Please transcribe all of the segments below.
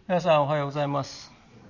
皆さんおはようございます。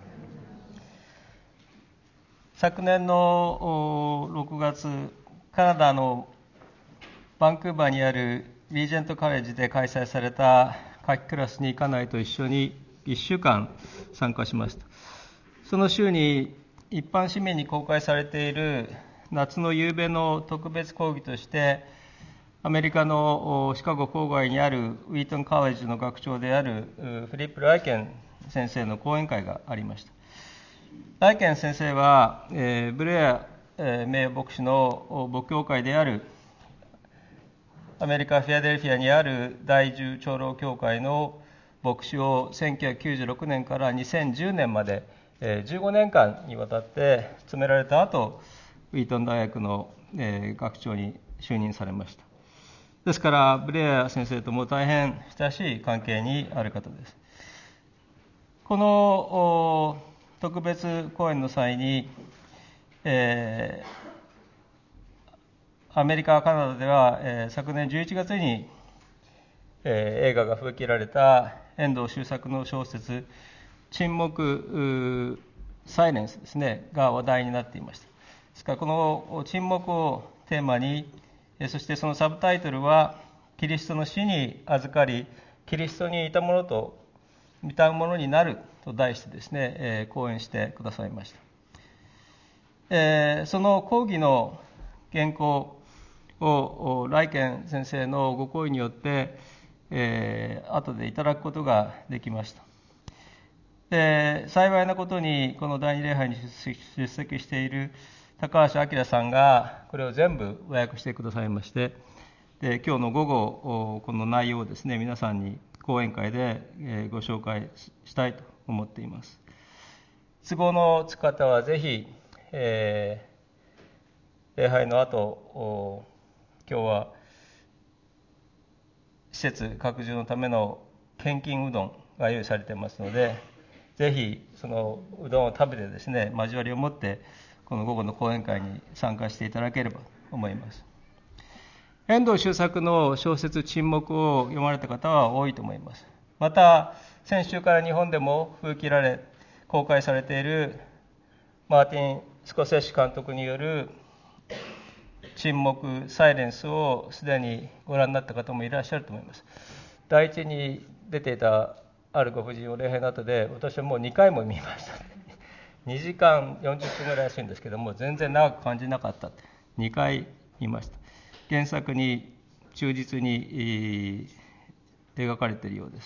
昨年の6月、カナダのバンクーバーにあるリージェントカレッジで開催された夏季クラスに家内と一緒に1週間参加しました。その週に一般市民に公開されている夏の夕べの特別講義として、アメリカのシカゴ郊外にあるウィートンカレッジの学長であるフリップ・ライケン先生の講演会がありました。ライケン先生は、ブレア名誉牧師の牧教会であるアメリカ・フィアデルフィアにある第10長老教会の牧師を1996年から2010年まで15年間にわたって務められた後、ウィートン大学の学長に就任されました。ですから、ブレア先生とも大変親しい関係にある方です。この特別講演の際に、アメリカ、カナダでは、昨年11月に、映画が封切られた遠藤周作の小説、沈黙、サイレンスですね、が話題になっていました。ですから、この沈黙をテーマに、そしてそのサブタイトルは、キリストの死に預かり、キリストにいたものと見たものになると題してですね、講演してくださいました。その講義の原稿をライケン先生のご好意によって、後でいただくことができました。幸いなことに、この第二礼拝に出席している高橋明さんがこれを全部和訳してくださいまして、今日の午後、この内容をですね、皆さんに講演会でご紹介したいと思っています。都合のつく方はぜひ、礼拝の後、今日は施設拡充のための献金うどんが用意されていますので、ぜひそのうどんを食べてですね、交わりを持ってこの午後の講演会に参加していただければと思います。遠藤周作の小説沈黙を読まれた方は多いと思います。また先週から日本でも封切られ公開されているマーティン・スコセッシ監督による沈黙、サイレンスをすでにご覧になった方もいらっしゃると思います。第一に出ていたあるご婦人を礼拝の後で、私はもう2回も見ました。2時間40分ぐらいらしいんですけども、全然長く感じなかった。2回見ました。原作に忠実に描かれているようです。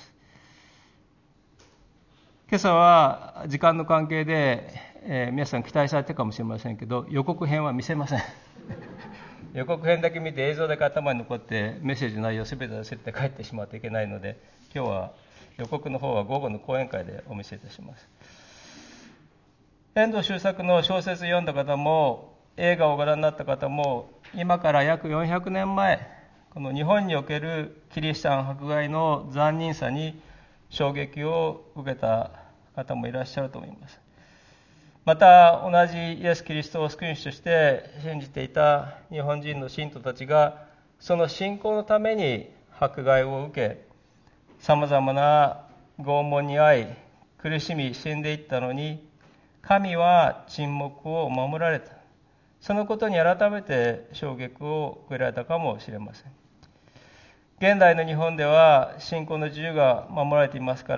今朝は時間の関係で、皆さん期待されてるかもしれませんけど、予告編は見せません。予告編だけ見て映像だけ頭に残ってメッセージの内容を全て忘れて帰ってしまうといけないので、今日は予告の方は午後の講演会でお見せいたします。遠藤周作の小説読んだ方も映画をご覧になった方も、今から約400年前、この日本におけるキリシタン迫害の残忍さに衝撃を受けた方もいらっしゃると思います。また同じイエス・キリストを救い主として信じていた日本人の信徒たちが、その信仰のために迫害を受け、さまざまな拷問に遭い苦しみ死んでいったのに、神は沈黙を守られた。そのことに改めて衝撃を受けられたかもしれません。現代の日本では信仰の自由が守られていますから、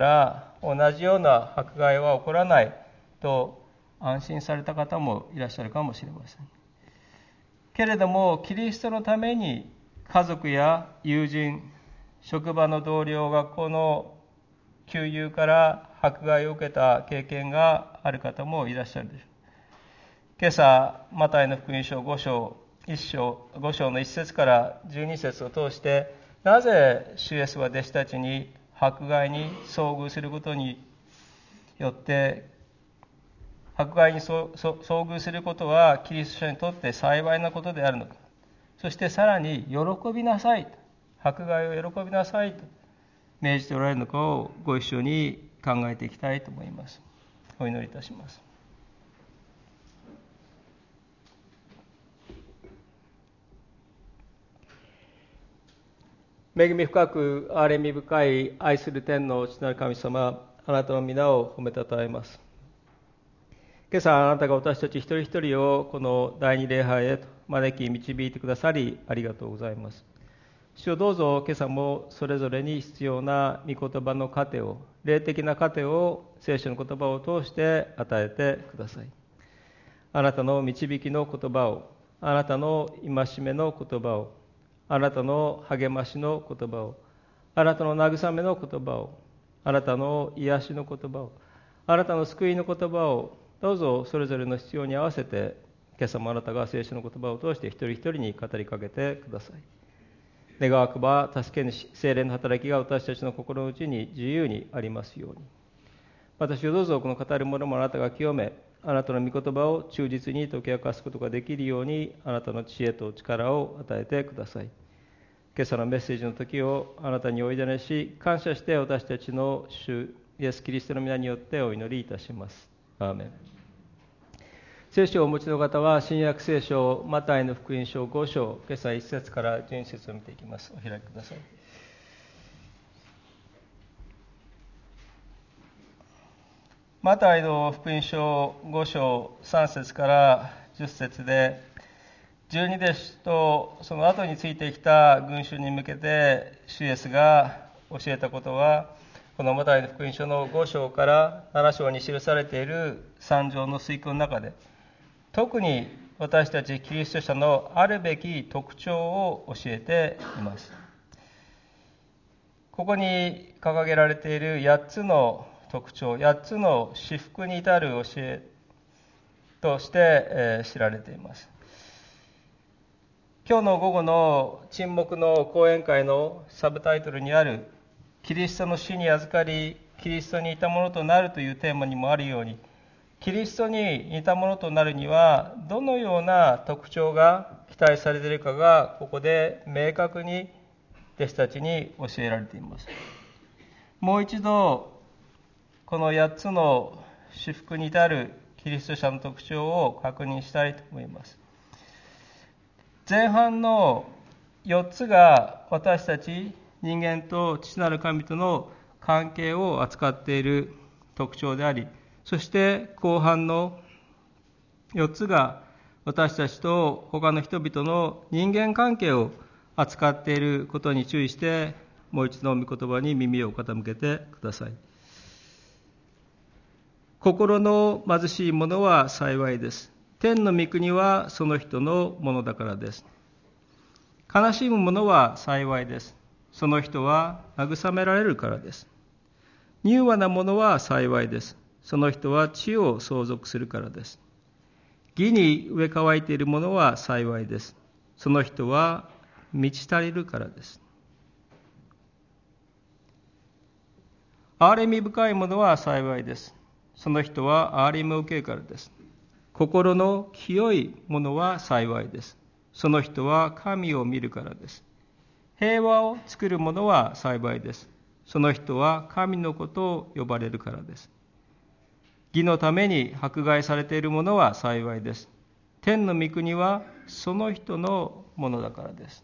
同じような迫害は起こらないと安心された方もいらっしゃるかもしれません。けれども、キリストのために家族や友人、職場の同僚、学校の旧友から迫害を受けた経験がある方もいらっしゃるでしょう。今朝、マタイの福音書5章の1節から12節を通して、なぜ主イエスは弟子たちに迫害に遭遇することによって、迫害に遭遇することはキリスト者にとって幸いなことであるのか。そしてさらに喜びなさい、迫害を喜びなさいと命じておられるのかをご一緒に考えていきたいと思います。お祈りいたします。恵み深く憐れみ深い愛する天の父なる神様、 あなたの皆を褒めたたえます。今朝あなたが私たち一人一人をこの第二礼拝へと招き導いてくださりありがとうございます。主よ、どうぞ今朝もそれぞれに必要な御言葉の糧を、霊的な糧を聖書の言葉を通して与えてください。あなたの導きの言葉を、あなたの戒めの言葉を、あなたの励ましの言葉を、あなたの慰めの言葉を、あなたの癒しの言葉を、あなたの救いの言葉を、どうぞそれぞれの必要に合わせて、今朝もあなたが聖書の言葉を通して一人一人に語りかけてください。願わくば助け主、聖霊の働きが私たちの心の内に自由にありますように。私をどうぞこの語るものもあなたが清め、あなたの御言葉を忠実に解き明かすことができるように、あなたの知恵と力を与えてください。今朝のメッセージの時をあなたにお委ねし、感謝して私たちの主イエス・キリストの皆によってお祈りいたします。アーメン。聖書をお持ちの方は新約聖書マタイの福音書5章、今朝1節から12節を見ていきます。お開きください。マタイの福音書5章3節から10節で、十二弟子とその後についてきた群衆に向けて主イエスが教えたことは、このマタイの福音書の5章から7章に記されている三条の水訓の中で、特に私たちキリスト者のあるべき特徴を教えています。ここに掲げられている8つの特徴、8つの至福に至る教えとして知られています。今日の午後の沈黙の講演会のサブタイトルにあるキリストの死に預かり、キリストに似たものとなるというテーマにもあるように、キリストに似たものとなるにはどのような特徴が期待されているかがここで明確に弟子たちに教えられています。もう一度この8つの至福に至るキリスト者の特徴を確認したいと思います。前半の4つが私たち人間と父なる神との関係を扱っている特徴であり、そして後半の4つが私たちと他の人々の人間関係を扱っていることに注意して、もう一度御言葉に耳を傾けてください。心の貧しい者は幸いです。天の御国はその人のものだからです。悲しむ者は幸いです。その人は慰められるからです。柔和な者は幸いです。その人は地を相続するからです。義に植え替えている者は幸いです。その人は満ち足りるからです。憐れみ深い者は幸いです。その人は憐れみを受けるからです。心の清い者は幸いです。その人は神を見るからです。平和を作る者は幸いです。その人は神の子と呼ばれるからです。義のために迫害されている者は幸いです。天の御国はその人のものだからです。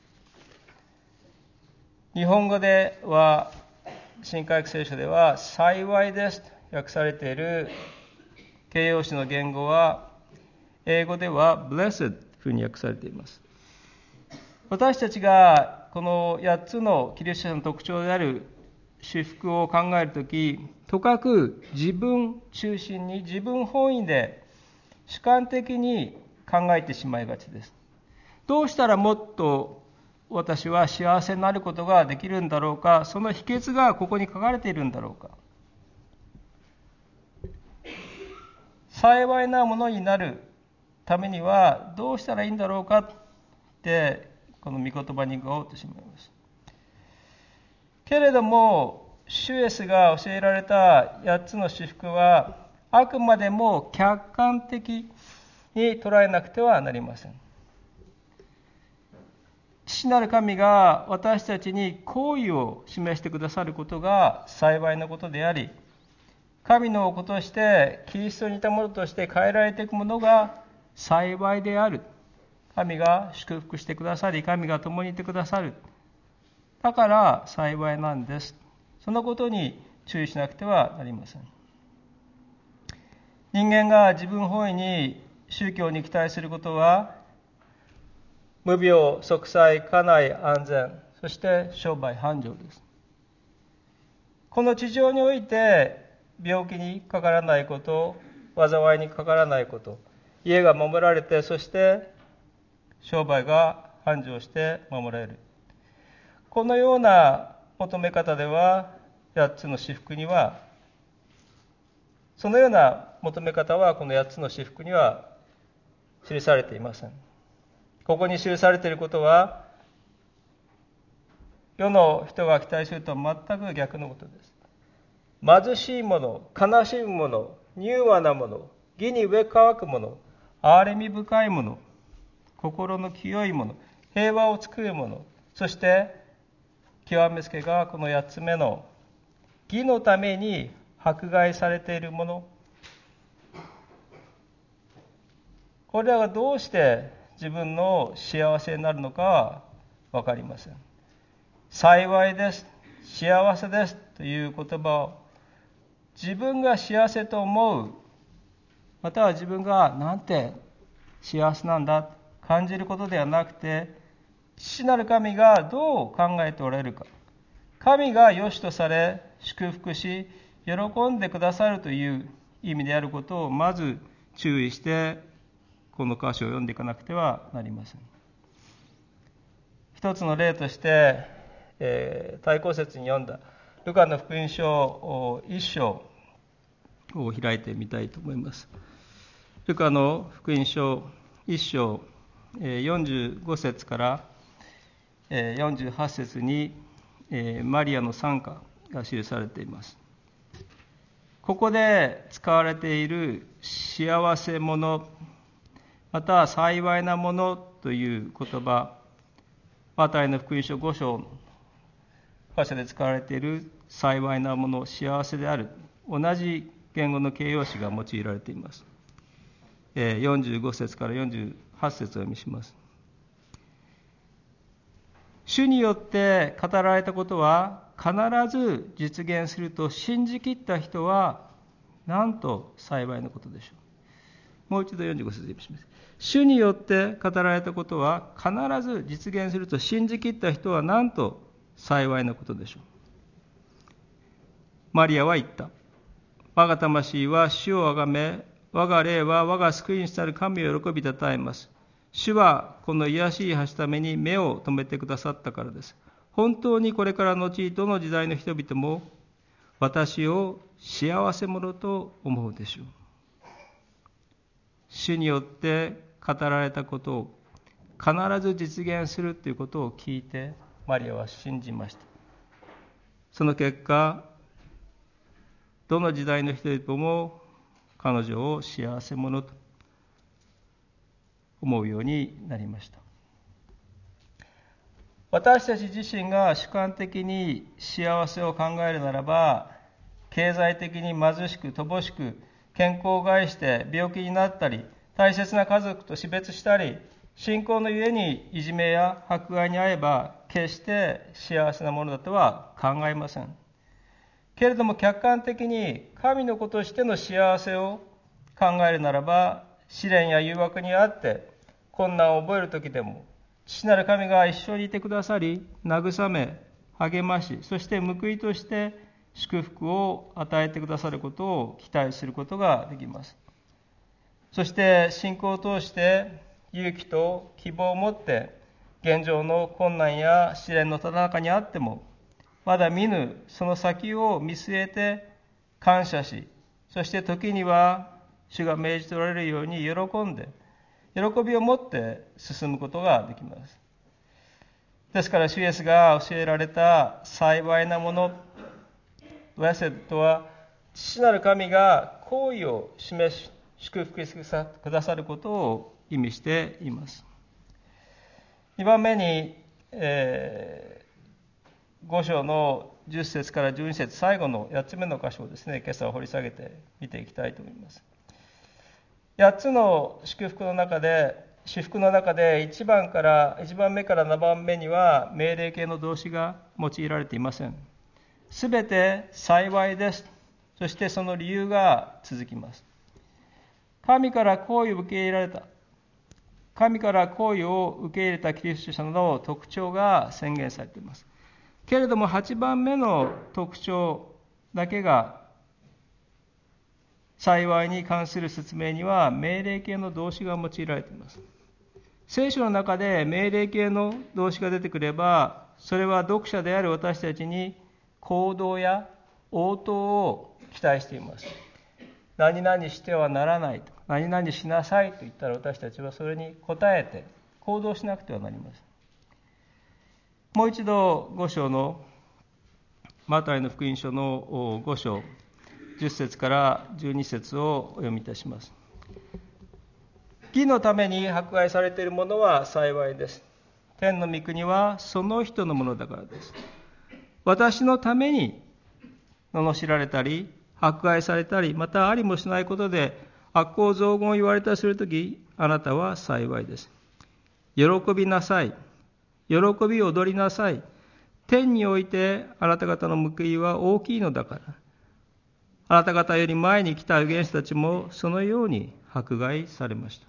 日本語では、新海約聖書では幸いですと訳されている形容詞の言語は、英語では blessed というふうに訳されています。私たちがこの8つのキリスト者の特徴である至福を考えるとき、とかく自分中心に、自分本位で主観的に考えてしまいがちです。どうしたらもっと私は幸せになることができるんだろうか、その秘訣がここに書かれているんだろうか。幸いなものになるためにはどうしたらいいんだろうかってこの御言葉に伺おうとしまいます。けれども主イエスが教えられた8つの至福はあくまでも客観的に捉えなくてはなりません。父なる神が私たちに好意を示してくださることが幸いなことであり、神の子としてキリストに似たものとして変えられていくものが幸いである。神が祝福してくださり、神が共にいてくださる。だから幸いなんです。そのことに注意しなくてはなりません。人間が自分本位に宗教に期待することは、無病息災、家内安全、そして商売繁盛です。この地上において病気にかからないこと、災いにかからないこと、家が守られて、そして商売が繁盛して守られる。このような求め方では、8つの至福には、そのような求め方はこの8つの至福には記されていません。ここに記されていることは、世の人が期待するとは全く逆のことです。貧しい者、悲しむ者、柔和な者、義に上乾く者、憐れみ深い者、心の清い者、平和を作る者、そして極めつけがこの8つ目の義のために迫害されている者、これらがどうして自分の幸せになるのかは分かりません。幸いです、幸せですという言葉を自分が幸せと思う、または自分がなんて幸せなんだと感じることではなくて、父なる神がどう考えておられるか、神が良しとされ祝福し喜んでくださるという意味であることをまず注意してこの箇所を読んでいかなくてはなりません。一つの例として、対抗節に読んだルカの福音書1章を開いてみたいと思います。ルカの福音書1章45節から48節にマリアの賛歌が記されています。ここで使われている幸せ者、または幸いなものという言葉、マタイの福音書5章の箇所で使われている幸いなもの、幸せである、同じ言語の形容詞が用いられています。45節から48節を読みします。主によって語られたことは必ず実現すると信じきった人はなんと幸いなことでしょう。もう一度45節で読みします。主によって語られたことは必ず実現すると信じきった人はなんと幸いなことでしょう。マリアは言った。我が魂は主をあがめ、我が霊は我が救い主なる神を喜びたたえます。主はこの癒しい橋ために目を留めてくださったからです。本当にこれからの後どの時代の人々も私を幸せ者と思うでしょう。主によって語られたことを必ず実現するということを聞いてマリアは信じました。その結果、どの時代の人々も彼女を幸せ者と思うようになりました。私たち自身が主観的に幸せを考えるならば、経済的に貧しく乏しく、健康を害して病気になったり、大切な家族と死別したり、信仰のゆえにいじめや迫害に遭えば決して幸せなものだとは考えません。けれども客観的に神の子としての幸せを考えるならば、試練や誘惑にあって困難を覚えるときでも、父なる神が一緒にいてくださり、慰め、励まし、そして報いとして祝福を与えてくださることを期待することができます。そして信仰を通して勇気と希望を持って現状の困難や試練のただ中にあっても、まだ見ぬその先を見据えて感謝し、そして時には主が命じておられるように喜んで、喜びを持って進むことができます。ですから主イエスが教えられた幸いなもの、ブレセットは父なる神が好意を示し祝福してくださることを意味しています。2番目に、5章の10節から12節、最後の8つ目の箇所をですね、今朝は掘り下げて見ていきたいと思います。8つの祝福の中で、1番目から7番目には命令形の動詞が用いられていません。 すべて幸いです。そしてその理由が続きます。神から好意を受け入れられた。神から好意を受け入れたキリスト者の特徴が宣言されています。けれども8番目の特徴だけが幸いに関する説明には命令形の動詞が用いられています。聖書の中で命令形の動詞が出てくれば、それは読者である私たちに行動や応答を期待しています。何々してはならないと、何々しなさいと言ったら私たちはそれに応えて行動しなくてはなりません。もう一度5章のマタイの福音書の5章10節から12節をお読みいたします。義のために迫害されているものは幸いです。天の御国はその人のものだからです。私のために罵られたり迫害されたり、またありもしないことで悪行雑言を言われたりするとき、あなたは幸いです。喜びなさい。喜び踊りなさい。天においてあなた方の報いは大きいのだから。あなた方より前に来た預言者たちもそのように迫害されました。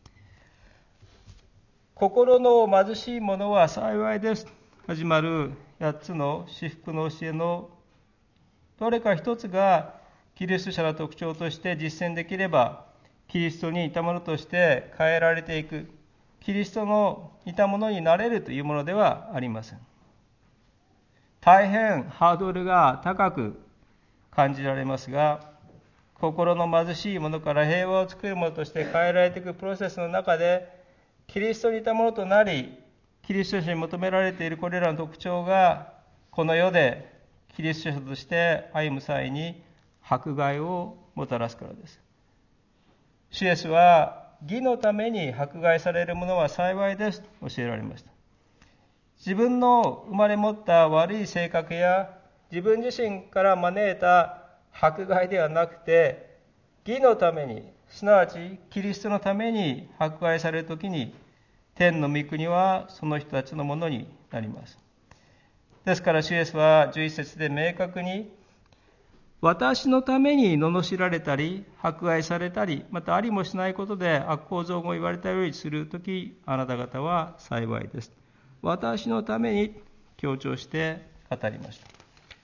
心の貧しい者は幸いです。始まる8つの至福の教えのどれか一つがキリスト者の特徴として実践できれば、キリストに似たものとして変えられていく、キリストの似たものになれるというものではありません。大変ハードルが高く感じられますが、心の貧しいものから平和を作るものとして変えられていくプロセスの中で、キリストに似たものとなり、キリスト者に求められているこれらの特徴が、この世でキリスト者として歩む際に迫害をもたらすからです。主イエスは義のために迫害される者は幸いですと教えられました。自分の生まれ持った悪い性格や自分自身から招いた迫害ではなくて、義のために、すなわちキリストのために迫害されるときに、天の御国はその人たちのものになります。ですから主イエスは11節で明確に、私のために罵られたり迫害されたり、またありもしないことで悪行雑言を言われたようにするとき、あなた方は幸いです。私のために強調して語りました。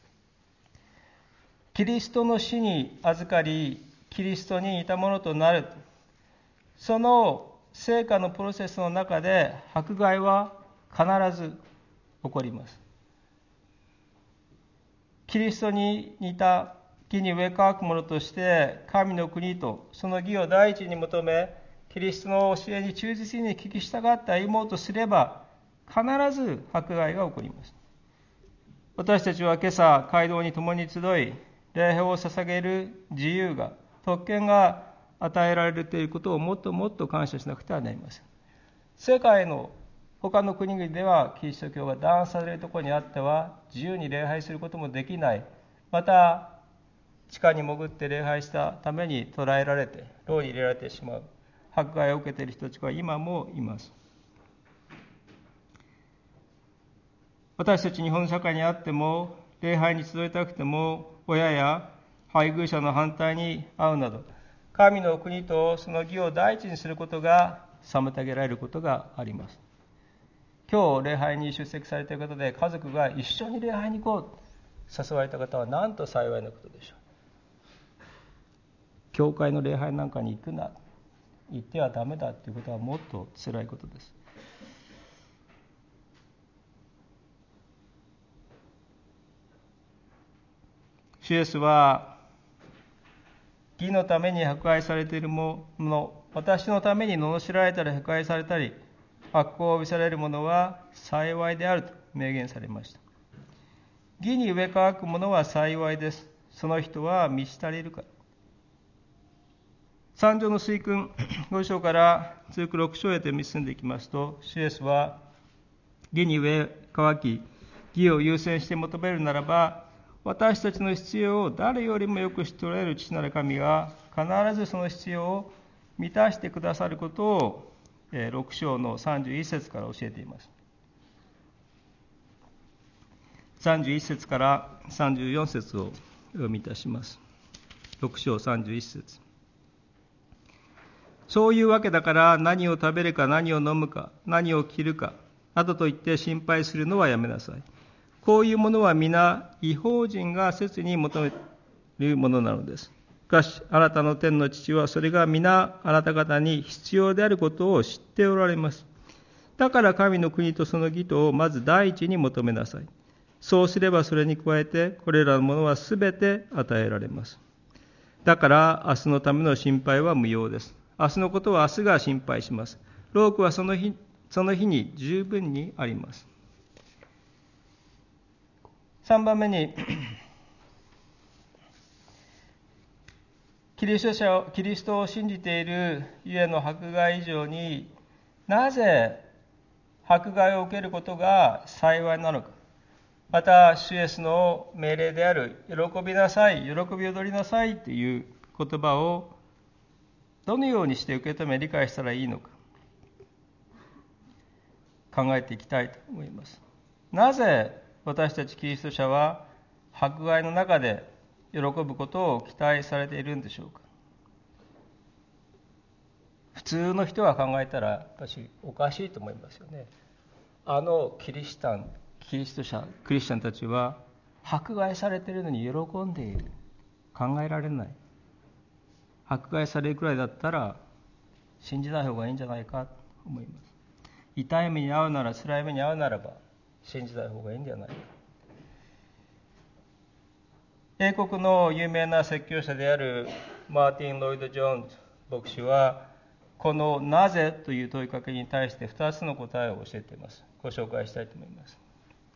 キリストの死に預かり、キリストに似たものとなる、その成果のプロセスの中で迫害は必ず起こります。キリストに似た義に植え替くものとして神の国とその義を第一に求め、キリストの教えに忠実に聞き従って歩もうとすれば、必ず迫害が起こります。私たちは今朝街道に共に集い、礼拝を捧げる自由が、特権が与えられていることをもっともっと感謝しなくてはなりません。世界の他の国々ではキリスト教が弾圧されるところにあっては自由に礼拝することもできない。また地下に潜って礼拝したために捕らえられて牢に入れられてしまう迫害を受けている人たちは今もいます。私たち日本社会にあっても、礼拝に集いたくても親や配偶者の反対に遭うなど、神の国とその義を第一にすることが妨げられることがあります。今日礼拝に出席されている方で、家族が一緒に礼拝に行こうと誘われた方はなんと幸いなことでしょう。教会の礼拝なんかに行くな、行ってはダメだということはもっと辛いことです。主イエスは、義のために迫害されているもの、私のために罵られたり迫害されたり、悪行を見せられる者は幸いであると明言されました。義に植え替く者は幸いです。その人は満ち足りるから。三条の水訓5章から続く6章へと進んでいきますと、主イエスは、義に植え替き、義を優先して求めるならば、私たちの必要を誰よりもよく知っておられる父なる神が必ずその必要を満たしてくださることを6章の31節から教えています。 31節から34節をお読みいたします。6章31節。そういうわけだから何を食べるか何を飲むか何を着るかなどと言って心配するのはやめなさい。こういうものは皆異邦人が切に求めるものなのです。しかしあなたの天の父はそれが皆あなた方に必要であることを知っておられます。だから神の国とその義とをまず第一に求めなさい。そうすればそれに加えてこれらのものはすべて与えられます。だから明日のための心配は無用です。明日のことは明日が心配します。労苦はその日に十分にあります。3番目にキリストを信じているゆえの迫害以上に、なぜ迫害を受けることが幸いなのか。また、主イエスの命令である、喜びなさい、喜び踊りなさいという言葉をどのようにして受け止め理解したらいいのか、考えていきたいと思います。なぜ私たちキリスト者は迫害の中で喜ぶことを期待されているんでしょうか。普通の人が考えたら私おかしいと思いますよね。キリスト者、クリスチャンたちは迫害されているのに喜んでいる。考えられない。迫害されるくらいだったら信じない方がいいんじゃないかと思います。痛い目に遭うなら、辛い目に遭うならば信じない方がいいんじゃないか。英国の有名な説教者であるマーティン・ロイド・ジョーンズ牧師は、このなぜという問いかけに対して2つの答えを教えています。ご紹介したいと思います。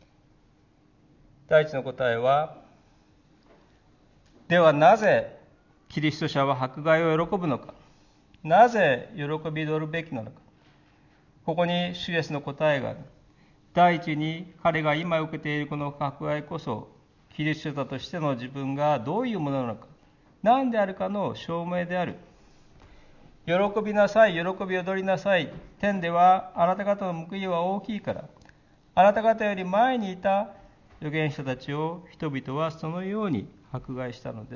第一の答えは、ではなぜキリスト者は迫害を喜ぶのか。なぜ喜び取るべきなのか。ここに主イエスの答えがある。第一に彼が今受けているこの迫害こそ、キリスト者としての自分がどういうものなのか、何であるかの証明である。喜びなさい、喜び踊りなさい。天ではあなた方の報いは大きいから、あなた方より前にいた預言者たちを人々はそのように迫害したのです。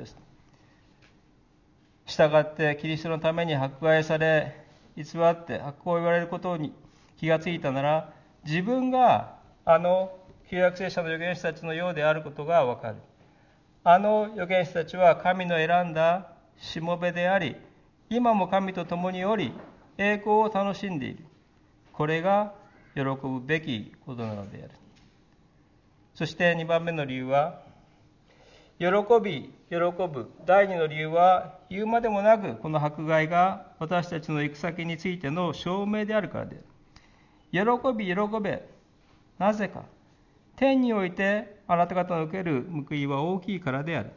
したがってキリストのために迫害され、偽ってこう言われることに気がついたなら、自分が旧約聖書の預言者たちのようであることがわかる。預言者たちは神の選んだしもべであり、今も神と共におり、栄光を楽しんでいる。これが喜ぶべきことなのである。そして2番目の理由は、喜ぶ第二の理由は、言うまでもなくこの迫害が私たちの行く先についての証明であるからである。喜べ。なぜか。天においてあなた方の受ける報いは大きいからである。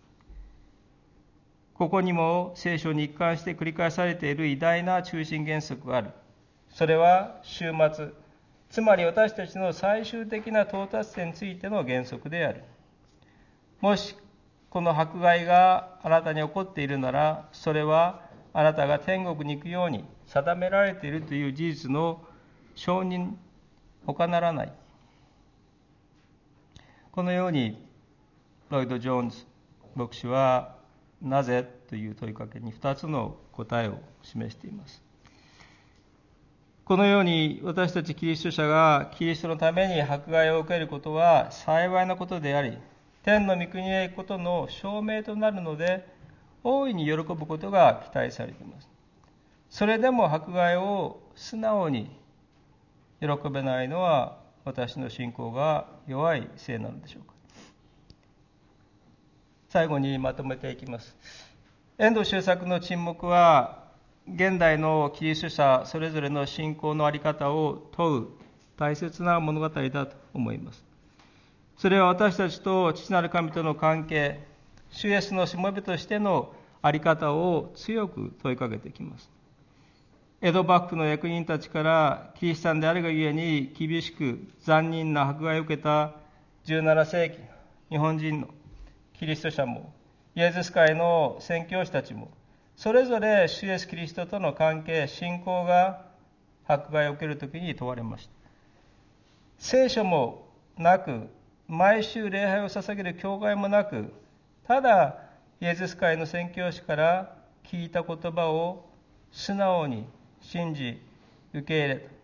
ここにも聖書に一貫して繰り返されている偉大な中心原則がある。それは終末、つまり私たちの最終的な到達点についての原則である。もしこの迫害があなたに起こっているなら、それはあなたが天国に行くように定められているという事実の承認他ならない。このようにロイド・ジョーンズ牧師はなぜという問いかけに2つの答えを示しています。このように私たちキリスト者がキリストのために迫害を受けることは幸いなことであり、天の御国へ行くことの証明となるので、大いに喜ぶことが期待されています。それでも迫害を素直に喜べないのは、私の信仰が弱いせいなのでしょうか。最後にまとめていきます。遠藤周作の沈黙は、現代のキリスト者それぞれの信仰の在り方を問う大切な物語だと思います。それは私たちと父なる神との関係、主イエスのしもべとしての在り方を強く問いかけてきます。江戸幕府の役人たちからキリシタンであるがゆえに厳しく残忍な迫害を受けた17世紀日本人のキリスト者も、イエズス会の宣教師たちも、それぞれ主イエスキリストとの関係、信仰が迫害を受けるときに問われました。聖書もなく毎週礼拝を捧げる教会もなく、ただイエズス会の宣教師から聞いた言葉を素直に信じ受け入れた。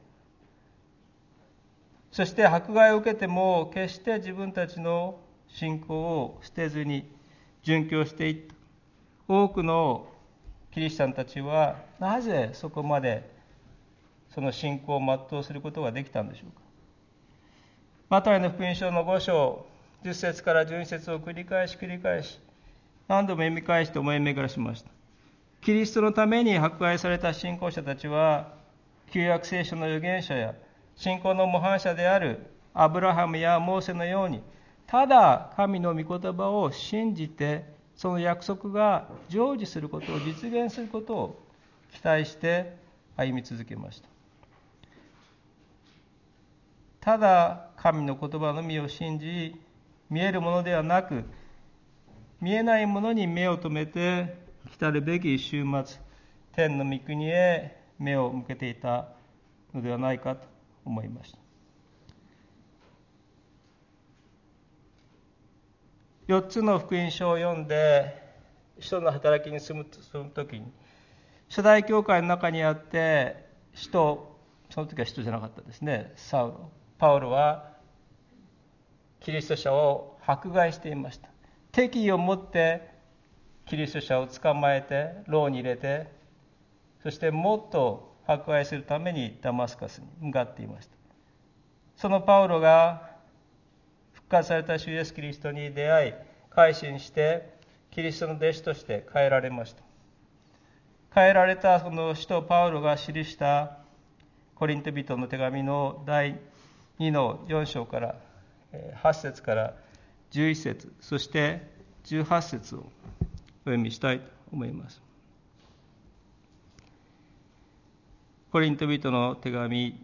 そして迫害を受けても決して自分たちの信仰を捨てずに殉教していった。多くのキリシタンたちはなぜそこまでその信仰を全うすることができたんでしょうか。マタイの福音書の5章10節から12節を繰り返し何度も読み返して思い巡らしました。キリストのために迫害された信仰者たちは、旧約聖書の預言者や信仰の模範者であるアブラハムやモーセのように、ただ神の御言葉を信じて、その約束が成就することを、実現することを期待して歩み続けました。ただ神の言葉のみを信じ、見えるものではなく、見えないものに目を留めて、来るべき週末、天の御国へ目を向けていたのではないかと思いました。4つの福音書を読んで、使徒の働きに進むときに、初代教会の中にあって、その時は使徒じゃなかったですね、パウロはキリスト者を迫害していました。敵意を持ってキリスト者を捕まえて牢に入れて、そしてもっと迫害するためにダマスカスに向かっていました。そのパウロが復活された主イエスキリストに出会い改心して、キリストの弟子として変えられました。変えられたその使徒パウロが記したコリント人の手紙の第2の4章から8節から11節、そして18節をお読みしたいと思います。コリント人の手紙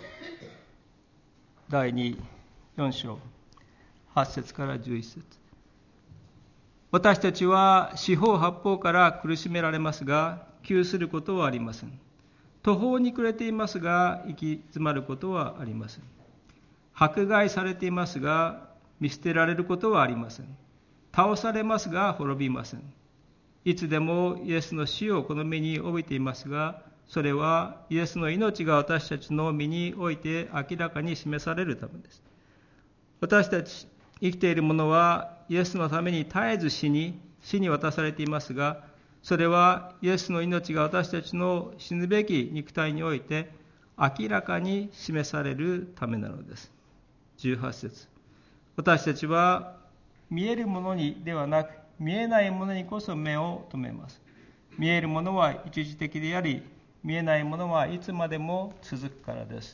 第4章8節から11節。私たちは四方八方から苦しめられますが、窮することはありません。途方に暮れていますが、行き詰まることはありません。迫害されていますが、見捨てられることはありません。倒されますが滅びません。いつでもイエスの死をこの身に帯びていますが、それはイエスの命が私たちの身において明らかに示されるためです。私たち生きている者はイエスのために絶えず死に渡されていますが、それはイエスの命が私たちの死ぬべき肉体において明らかに示されるためなのです。18節。私たちは見えるものにではなく、見えないものにこそ目を留めます。見えるものは一時的であり、見えないものはいつまでも続くからです。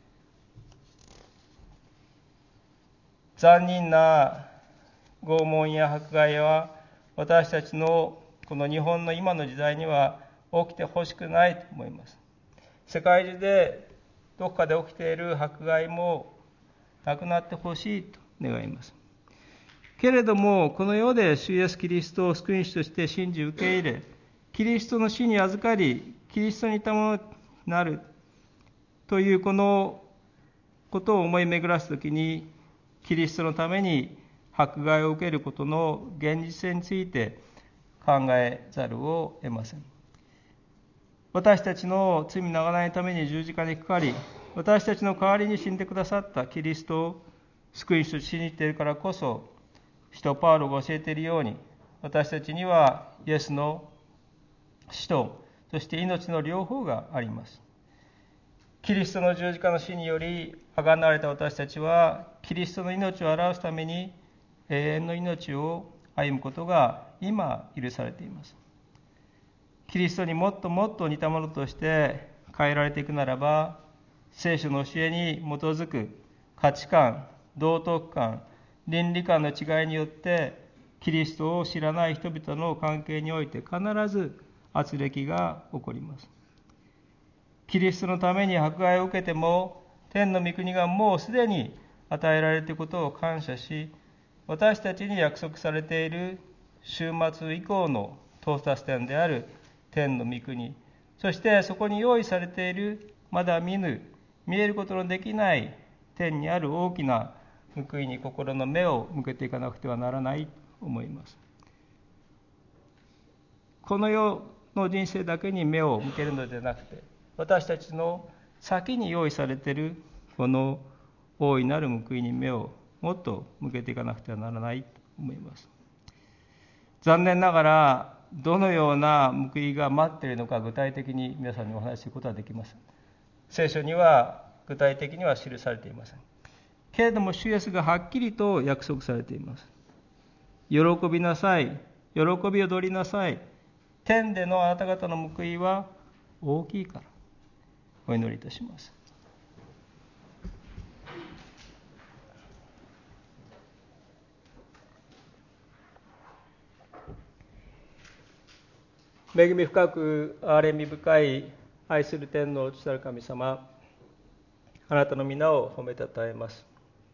残忍な拷問や迫害は私たちのこの日本の今の時代には起きてほしくないと思います。世界中でどこかで起きている迫害もなくなってほしいと願います。けれども、この世で主イエスキリストを救い主として信じ受け入れ、キリストの死に預かり、キリストに似たものになるというこのことを思い巡らすときに、キリストのために迫害を受けることの現実性について考えざるを得ません。私たちの罪の贖いのために十字架にかかり、私たちの代わりに死んでくださったキリストを救い主と信じているからこそ、使徒パウロが教えているように、私たちにはイエスの死と、そして命の両方があります。キリストの十字架の死によりあがなわれた私たちは、キリストの命を表すために永遠の命を歩むことが今許されています。キリストにもっともっと似たものとして変えられていくならば、聖書の教えに基づく価値観、道徳観、倫理観の違いによって、キリストを知らない人々の関係において必ず軋轢が起こります。キリストのために迫害を受けても、天の御国がもうすでに与えられていることを感謝し、私たちに約束されている終末以降の到達点である天の御国、そしてそこに用意されているまだ見ぬ、見えることのできない天にある大きな報いに心の目を向けていかなくてはならないと思います。この世の人生だけに目を向けるのではなくて、私たちの先に用意されているこの大いなる報いに目をもっと向けていかなくてはならないと思います。残念ながらどのような報いが待っているのか具体的に皆さんにお話しすることはできません。聖書には具体的には記されていません。けれども主イエスがはっきりと約束されています。喜びなさい、喜び踊りなさい、天でのあなた方の報いは大きいから。お祈りいたします。恵み深く憐れみ深い愛する天の父なる神様、あなたの皆を褒めたたえます。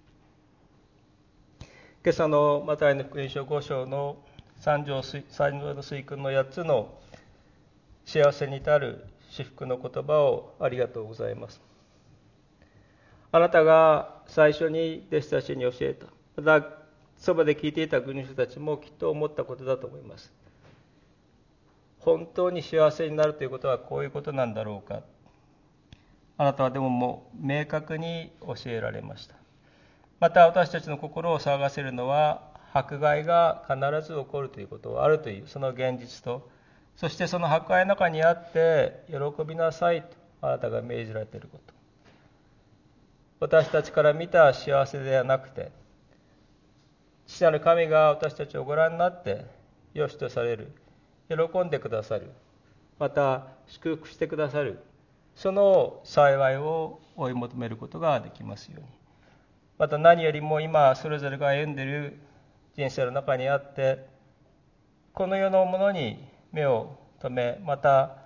今朝のマタイの福音書5章の三条の水訓の8つの幸せに至る至福の言葉をありがとうございます。あなたが最初に弟子たちに教えた、またそばで聞いていた軍人たちもきっと思ったことだと思います。本当に幸せになるということはこういうことなんだろうか。あなたはでももう明確に教えられました。また私たちの心を騒がせるのは迫害が必ず起こるということはあるというその現実と、そしてその迫害の中にあって喜びなさいとあなたが命じられていること、私たちから見た幸せではなくて、父なる神が私たちをご覧になって良しとされる、喜んでくださる、また祝福してくださる、その幸いを追い求めることができますように。また何よりも今それぞれが歩んでいる人生の中にあって、この世のものに目を留め、また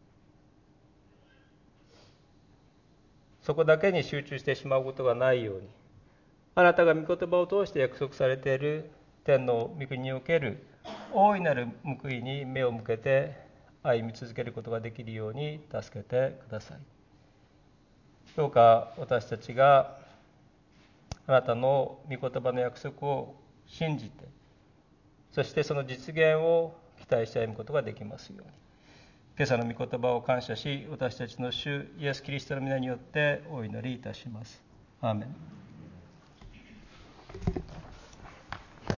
そこだけに集中してしまうことがないように、あなたが御言葉を通して約束されている天の御国における大いなる報いに目を向けて歩み続けることができるように助けてください。どうか私たちがあなたの御言葉の約束を信じて、そしてその実現を期待して歩むことができますように。今朝の御言葉を感謝し、私たちの主イエス・キリストの皆によってお祈りいたします。アーメン。